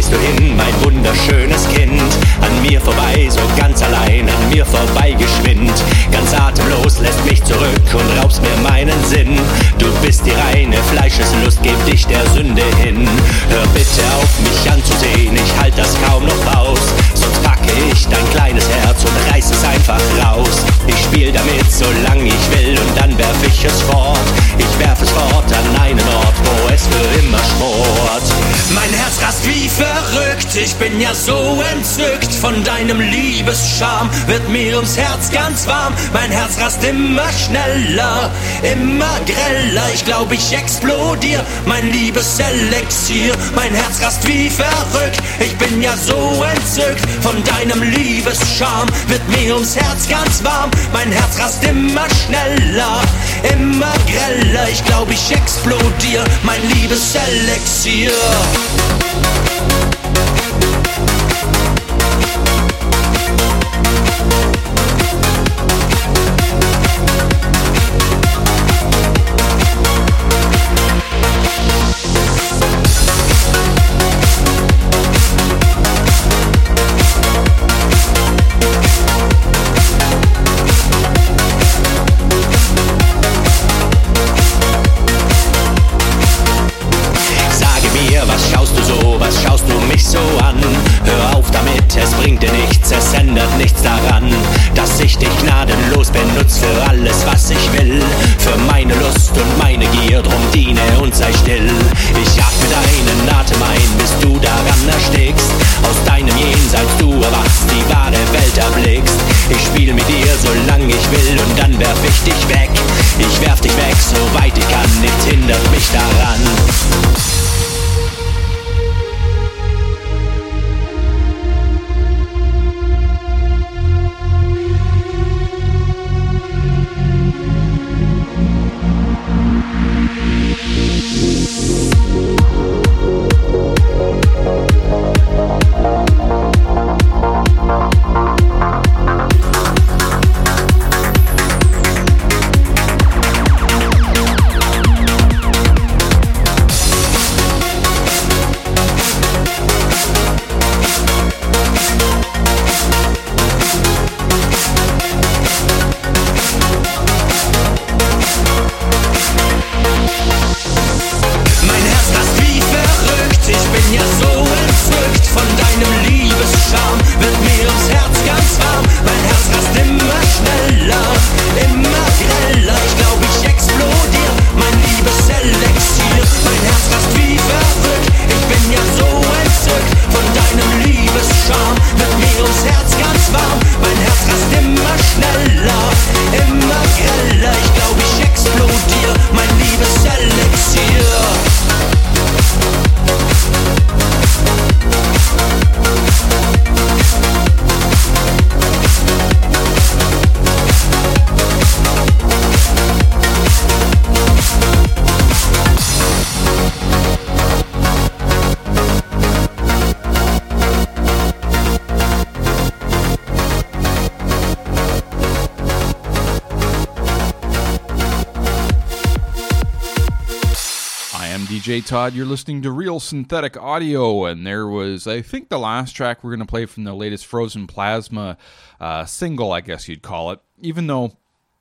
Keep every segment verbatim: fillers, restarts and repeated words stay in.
gehst du hin, mein wunderschönes Kind? An mir vorbei, so ganz allein, an mir vorbei geschwind. Ganz atemlos lässt mich zurück und raubst mir meinen Sinn. Du bist die reine Fleischeslust, geb dich der Sünde hin. Hör bitte auf mich anzusehen, ich halt das kaum noch aus. Sonst packe ich dein kleines Herz und reiß es einfach raus. Ich spiel damit, solang ich will, und dann werf ich es fort. Ich werf es fort an einen Ort, wo es für immer schmort. Mein Herz rast wie verrückt, ich bin ja so entzückt. Von deinem Liebescharme wird mir ums Herz ganz warm. Mein Herz rast immer schneller, immer greller. Ich glaub, ich explodier, mein Liebeselixier. Mein Herz rast wie verrückt, ich bin ja so entzückt. Von deinem Liebesscharme wird mir ums Herz ganz warm. Mein Herz rast immer schneller, immer greller. Ich glaub, ich explodier, mein Liebeselixier. Nichts daran, dass ich dich gnadenlos benutze für alles, was ich will. Für meine Lust und meine Gier, drum diene und sei still. Ich atme deinen Atem ein, bis du daran erstickst. Aus deinem Jenseits du erwachst, die wahre Welt erblickst. Ich spiel mit dir, solange ich will, und dann werf ich dich weg. Ich werf dich weg, soweit ich kann, nichts hindert mich daran. D J Todd, you're listening to Real Synthetic Audio, and there was, I think, the last track we're going to play from the latest Frozen Plasma uh, single, I guess you'd call it, even though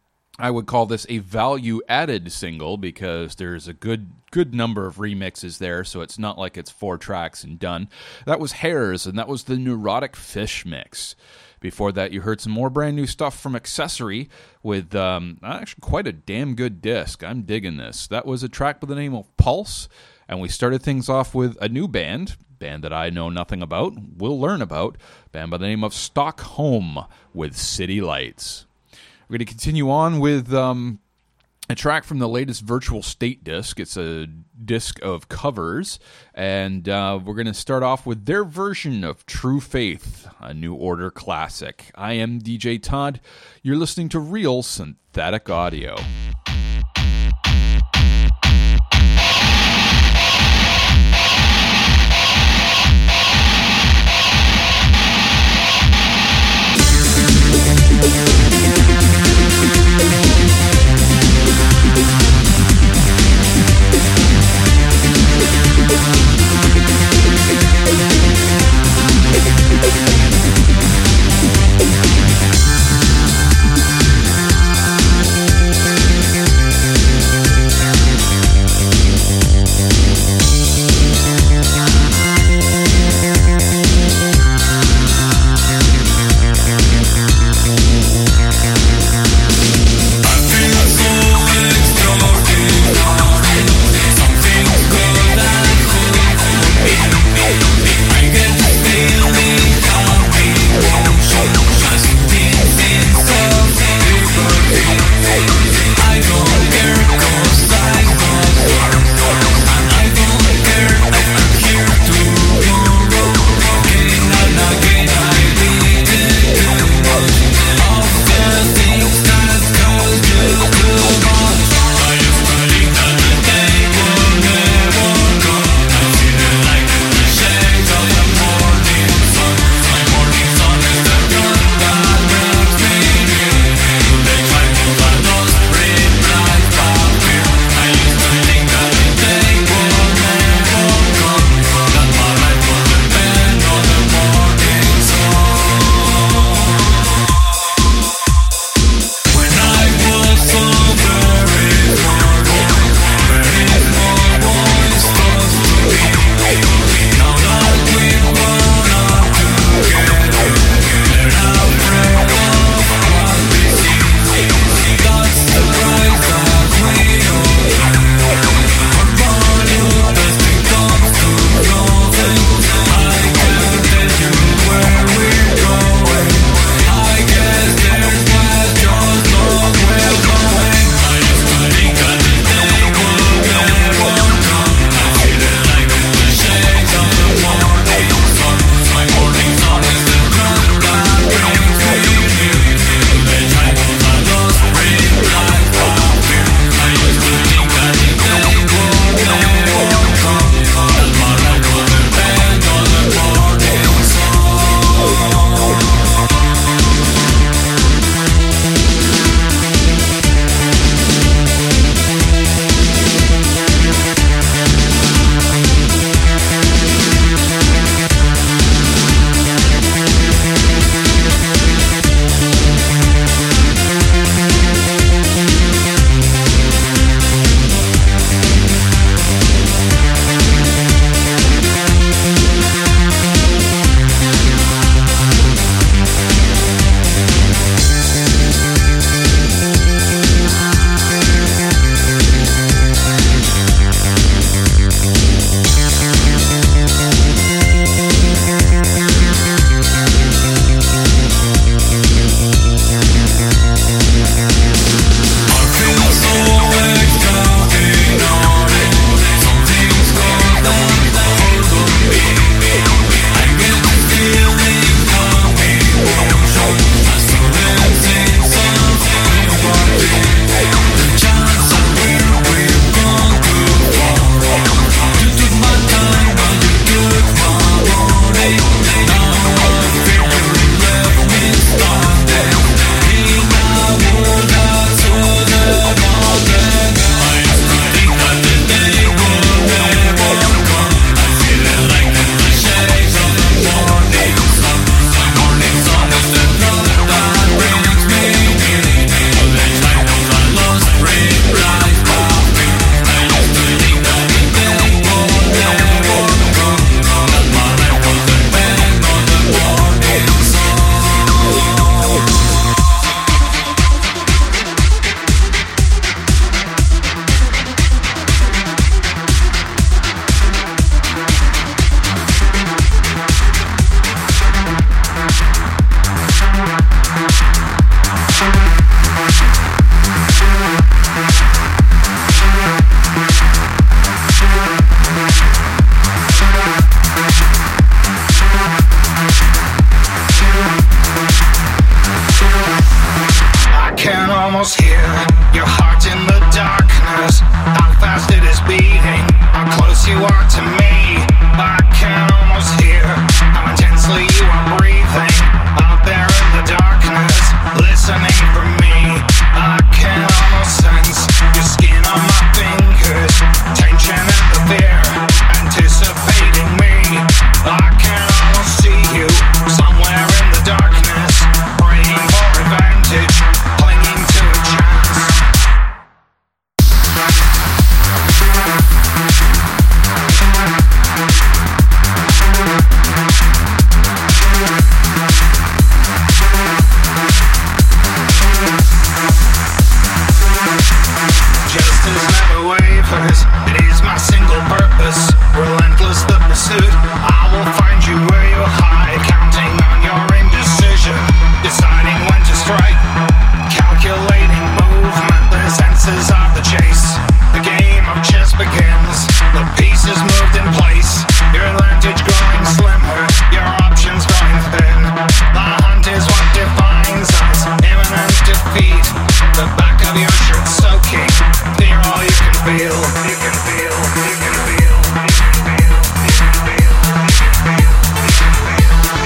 I would call this a value-added single because there's a good good number of remixes there, so it's not like it's four tracks and done. That was Hairs, and that was the Neurotic Fish mix. Before that, you heard some more brand new stuff from Accessory with um, actually quite a damn good disc. I'm digging this. That was a track by the name of Pulse, and we started things off with a new band, band that I know nothing about, will learn about, band by the name of Stockholm with City Lights. We're going to continue on with um, a track from the latest Virtual State disc. It's a disc of covers, and uh, we're going to start off with their version of True Faith, a New Order classic. I am D J Todd. You're listening to Real Synthetic Audio. We'll be right back. are to me. I can almost hear how intensely you are breathing out there in the darkness, listening for me. I can almost sense your skin on my fingers, tension and the fear, anticipating me. I can almost see you somewhere in the darkness, praying for advantage, clinging to a chance. Justice never wavers, it is my single purpose, relentless the pursuit. I will find you where you hide, counting on your indecision, deciding when to strike, calculating movement, the senses of the chase. The game of chess begins, the pieces moved in place, your advantage growing slimmer, your options growing thin. The hunt is what defines us, imminent defeat. The back of your shirt soaking, fear all you can feel, you can feel, you can feel, you can feel, you can feel, you can feel, you can feel.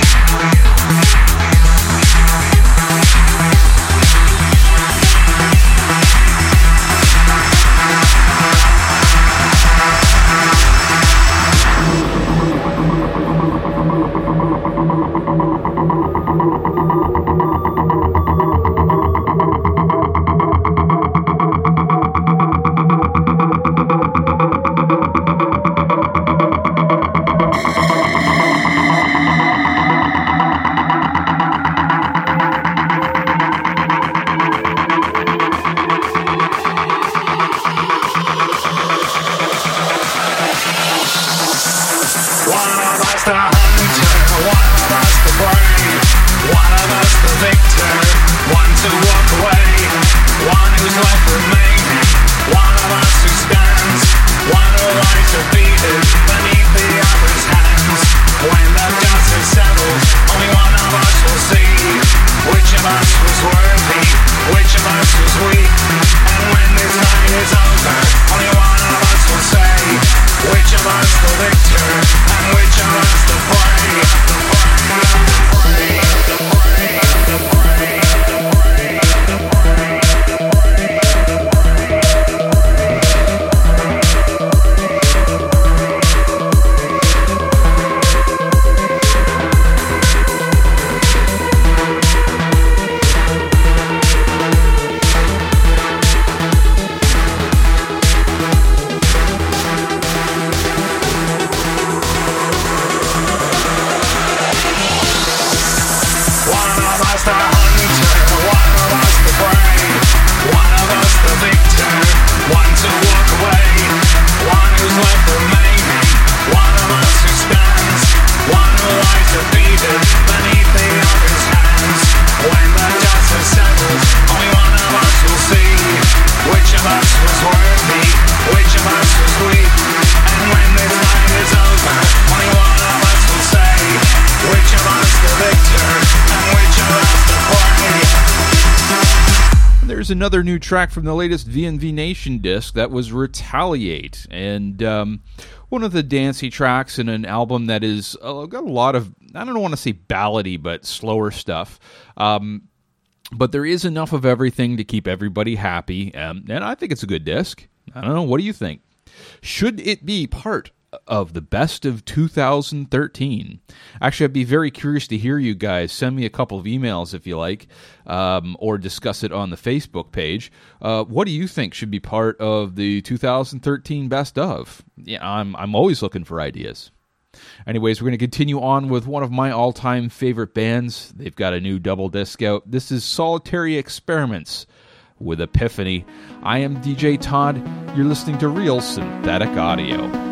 Another new track from the latest V N V Nation disc. That was Retaliate, and um, one of the dancey tracks in an album that is uh, got a lot of, I don't want to say ballady, but slower stuff. Um, but there is enough of everything to keep everybody happy, um, and I think it's a good disc. I don't know, what do you think? Should it be part of the best of two thousand thirteen? Actually, I'd be very curious to hear you guys. Send me a couple of emails if you like, um, or discuss it on the Facebook page. Uh, what do you think should be part of the two thousand thirteen best of? Yeah, I'm I'm always looking for ideas. Anyways, we're going to continue on with one of my all-time favorite bands. They've got a new double disc out. This is Solitary Experiments with Epiphany. I am D J Todd. You're listening to Real Synthetic Audio.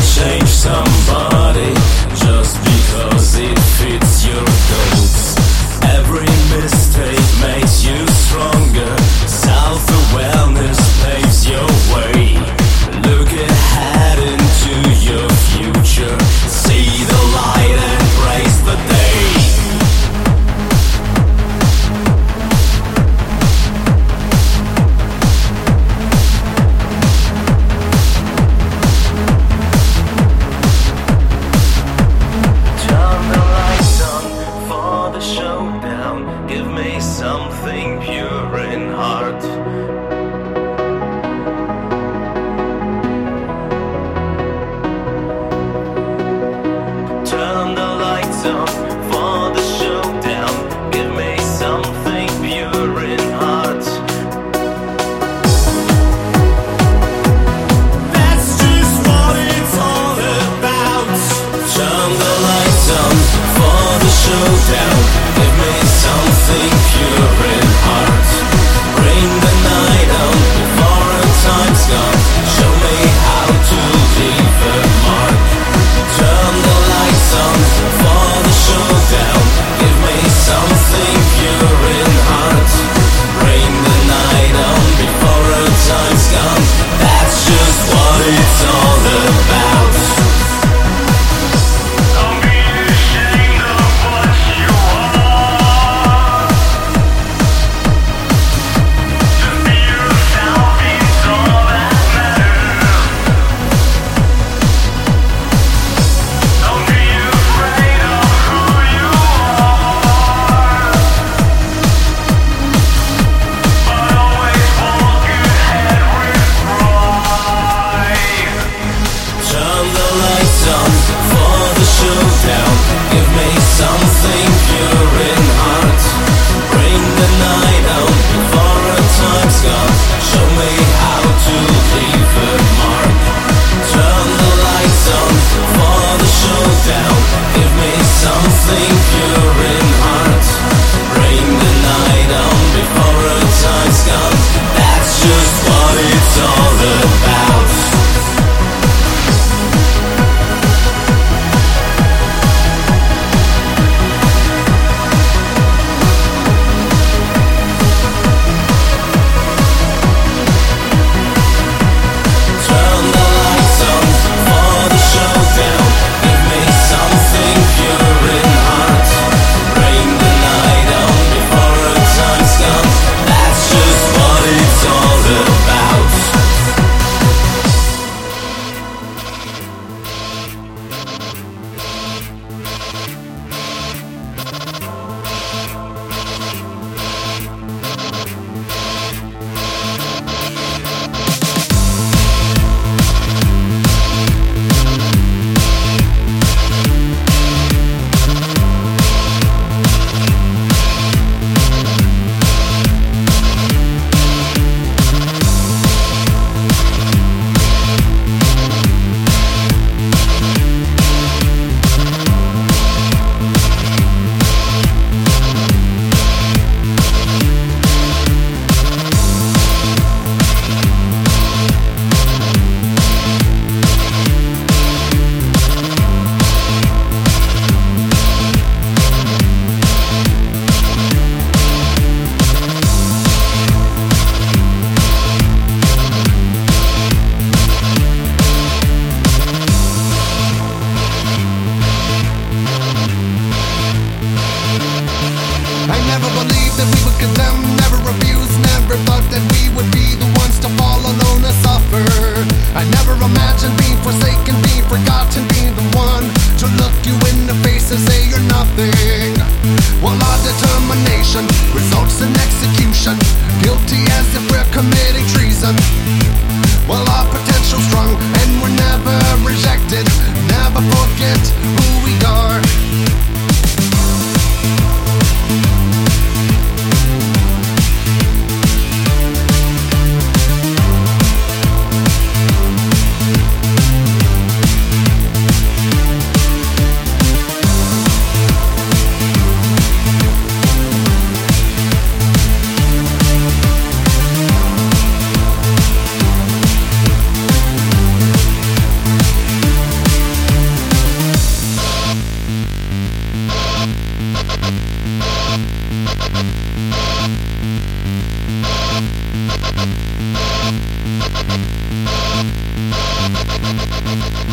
change somebody just because it fits your codes. Every mistake makes you stronger. Self-awareness paves your way. Look ahead into your future. See the light and embrace the day. Something pure in heart. Turn the lights on for the showdown. Give me something pure in heart. That's just what it's all about. Turn the lights on for the showdown. Give me something pure in heart. Bring the night on before our time's gone. Show me how to leave a mark. Turn the lights on for the showdown. Give me something pure in heart. Bring the night on before our time's gone. That's just what it's all about. Don't be ashamed of what you are. Just be yourself, it's all that matters. Don't be afraid of who you are, but always walk ahead with pride. Turn the lights on for the showdown. Give me something pure in heart. Bring the night on before our time's gone. Show me how to leave a mark. Turn the lights on for the showdown. Give me something pure in heart. Bring the night on before our time's gone. That's just what it's all about.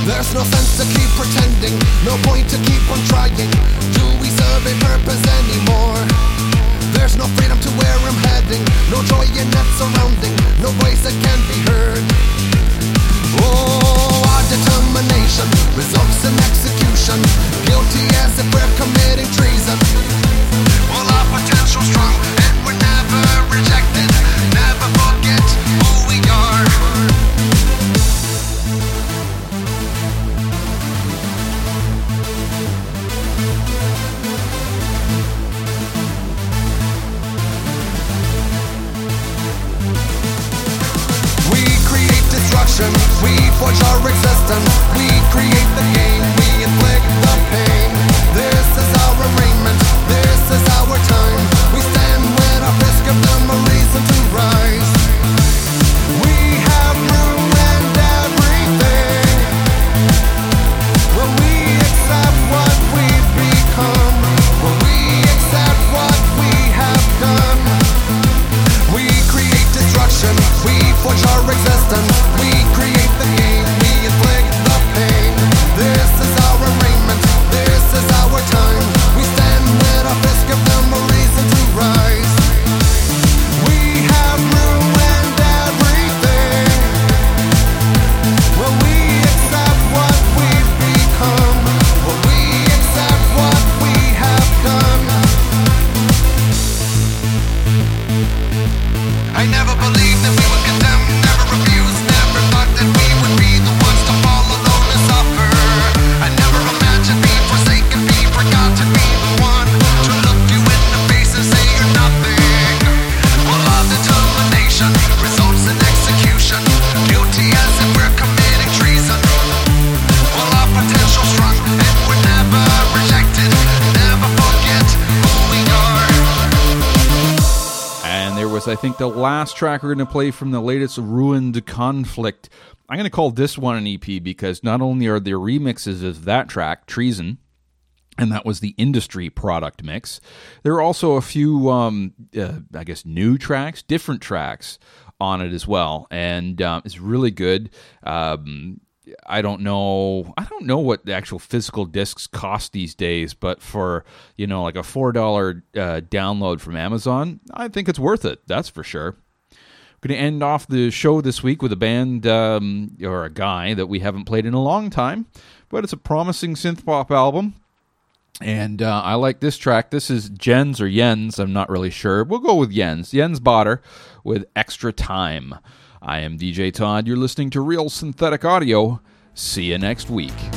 There's no sense to keep pretending, no point to keep on trying. Do we serve a purpose anymore? There's no freedom to where I'm heading, no joy in that surrounding, no voice that can be heard. Oh, our determination results in execution, guilty as if we're committing treason. Well, our potential strong, and we're never rejected, never forget who we are. We forge our existence, we create the game, we inflict the pain. This is our arraignment, this is our time. We stand with our fists, give them a reason to rise. We have ruined everything when we accept what we've become, when we accept what we have done. We create destruction, we forge our existence, we create the game, we inflict the pain. This is our arraignment, this is our time. We stand with our fists, give them a reason to rise. We have ruined everything when we accept what we've become, when we accept what we have done. I never believed that we would condemn, never refused, never thought that we would be the ones to fall alone and suffer. I never imagined being forsaken, being forgotten, being the one to look you in the face and say you're nothing. Well, our determination results in execution, guilty as if we're committing treason. Well, our potential strong, and we're never rejected, never forget who we are. And there was, I think, the last track we're going to play from the latest Ruined Conflict. I'm going to call this one an E P because not only are there remixes of that track, Treason, and that was the Industry product mix, there are also a few, um, uh, I guess, new tracks, different tracks on it as well. And uh, it's really good. Um, I don't know. I don't know what the actual physical discs cost these days, but for, you know, like a four dollar uh, download from Amazon, I think it's worth it. That's for sure. We're going to end off the show this week with a band um, or a guy that we haven't played in a long time, but it's a promising synth pop album. And uh, I like this track. This is Jens or Jens. I'm not really sure. We'll go with Jens. Jens Botter with Extra Time. I am D J Todd. You're listening to Real Synthetic Audio. See you next week.